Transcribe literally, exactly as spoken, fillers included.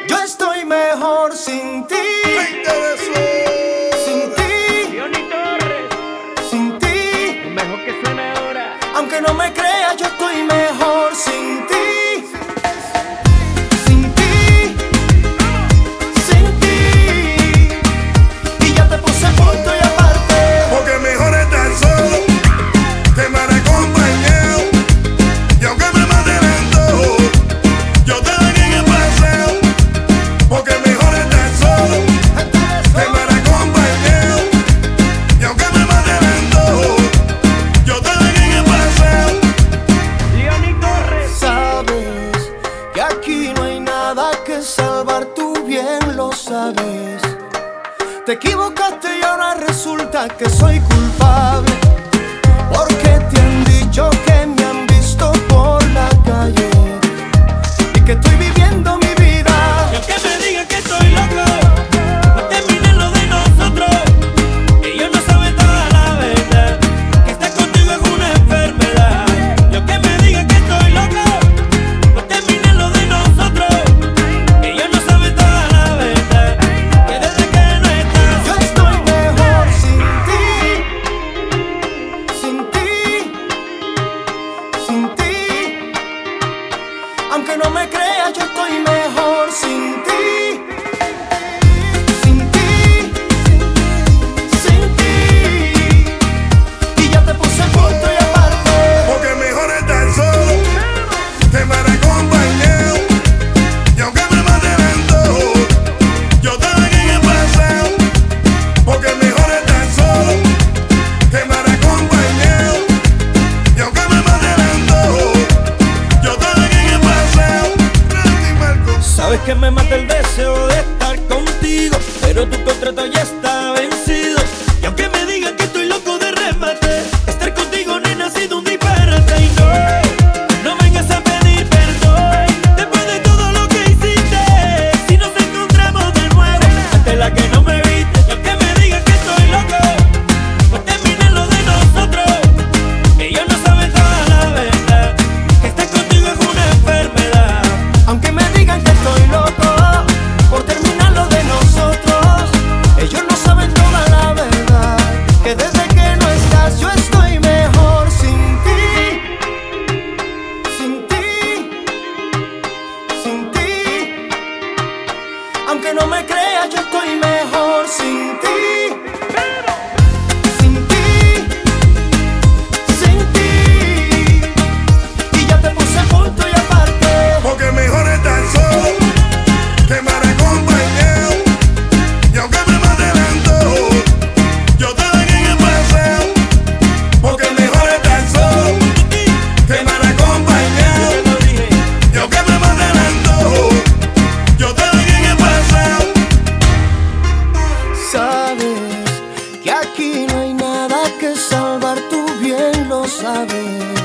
Yo estoy mejor sin ti. Sin ti. Leoni Torres. Sin ti. Mejor que suene ahora. Aunque no me creas, yo estoy mejor sin ti. Sin ti. Sin ti. Y ya te puse punto y aparte. Porque mejor estar solo que mal acompañado. Y aunque me maten en todo, yo te doy en el paseo. Porque mejor estar solo que mal acompañado. Y aunque me maten en todo, yo te doy en el paseo. Leoni Torres. Sabes que aquí no hay nada que salvar, tú bien lo sabes. Te equivocaste y ahora resulta que soy culpable. Porque te han dicho que me han visto por la calle y que estoy viviendo mi vida. Y aunque me digan que estoy loco, no termine lo de nosotros. Ellos no saben toda la verdad, que estar contigo es una enfermedad. Y aunque me digan que estoy loco, no termine lo de nosotros. Ellos no saben toda la verdad, que desde que no estás, Yo estoy mejor sin ti. Sin ti. Sin ti. Aunque no me creas, yo estoy mejor sin ti. Sin ti. Sin ti. Y ya te puse punto y aparte. Porque mejor estar solo que mal acompañado. Y aunque me maten en todo, yo te doy en el paseo. Porque mejor estar solo que mal acompañado. Y aunque me maten en todo, yo te doy en el paseo. Randy Marco. sabes que me mata el deseo de estar contigo, pero tu contrato ya está vencido. Y aunque me digan que estoy loco de remate, estar contigo, nena, ha sido un disparate. Y no, no vengas a pedir perdón después de todo lo que hiciste. Si nos encontramos de nuevo, ante la que no me viste. Y aunque me digan que estoy loco, no termine lo de nosotros. Ellos no saben toda la verdad, que estar contigo es una enfermedad. Aunque me digan que estoy loco por terminar lo de nosotros, ellos no saben toda la verdad, que desde que no estás yo estoy mejor sin ti. Sin ti. Sin ti. Aunque no me creas, yo estoy mejor sin ti. Sin ti. Sin ti. Y ya te puse punto y aparte. Porque mejor estar solo que mal acompañado. Y aunque me maten en todo, yo te doy en el paseo. Porque mejor estar solo que mal acompañado. Y aunque me maten en todo, yo te doy en el paseo. Sabes que aquí no hay nada que salvar, tú bien lo sabes.